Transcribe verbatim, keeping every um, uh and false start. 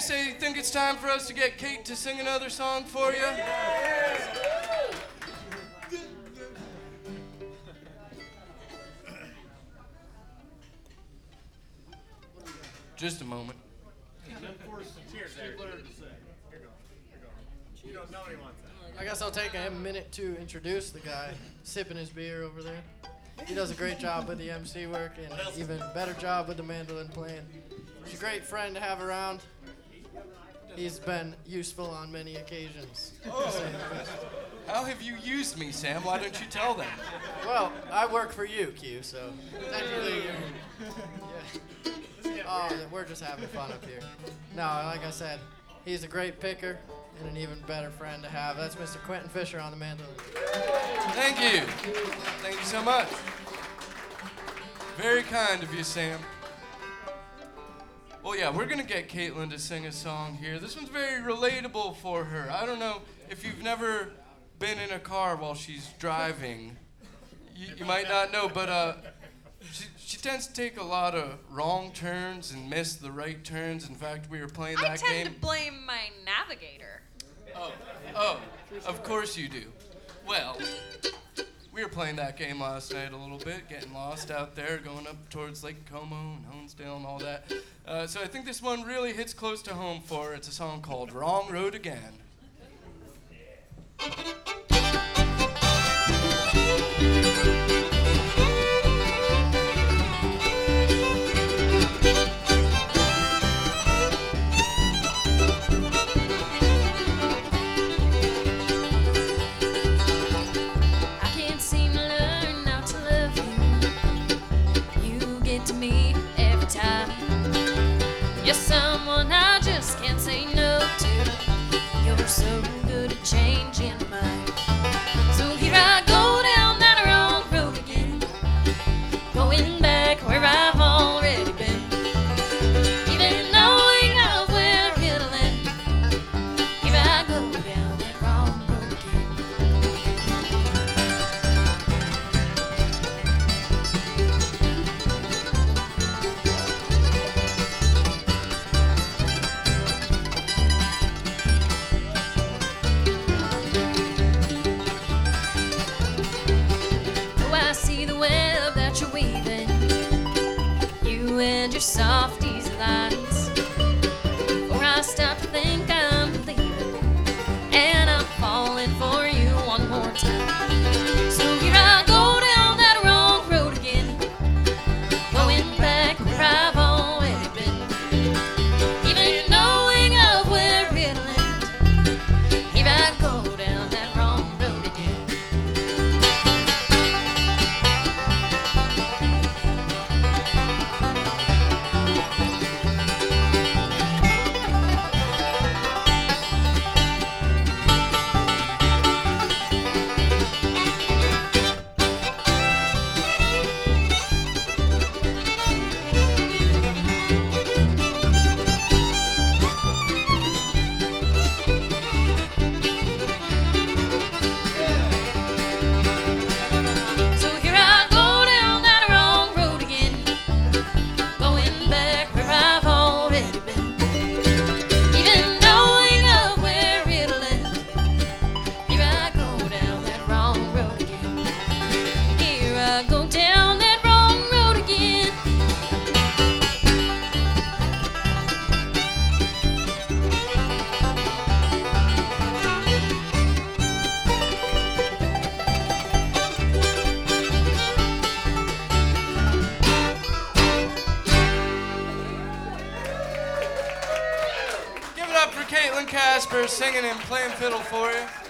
say you think it's time for us to get Kate to sing another song for you? Just a moment. I guess I'll take a minute to introduce the guy sipping his beer over there. He does a great job with the M C work and even better job with the mandolin playing. He's a great friend to have around. He's been useful on many occasions. Oh. How have you used me, Sam? Why don't you tell them? Well, I work for you, Q, so technically you're... Yeah. Oh, we're just having fun up here. No, like I said, he's a great picker and an even better friend to have. That's Mister Quentin Fisher on the mandolin. Thank you. Thank you so much. Very kind of you, Sam. Well, yeah, we're going to get Caitlin to sing a song here. This one's very relatable for her. I don't know if you've never been in a car while she's driving. You, you might not know, but uh, she, she tends to take a lot of wrong turns and miss the right turns. In fact, we were playing that I tend game. to blame my navigator. Oh, oh, of course you do. Well, we were playing that game last night a little bit, getting lost out there, going up towards Lake Como and Honesdale and all that. Uh, so I think this one really hits close to home for her. It's a song called Wrong Road Again. You're someone I just can't say no to. You're so good at changing my mind. So here I go down that wrong road again, going back where I've already been, even knowing of where it'll end. Here I go down that wrong road again. And your soft, easy lines, before I stop to think I'm leaving, and I'm falling for you one more time. So here I go down that wrong road again, going back where I've already been, even knowing of where it'll end. Here I go down that wrong road again. Caitlin Casper singing and playing fiddle for you.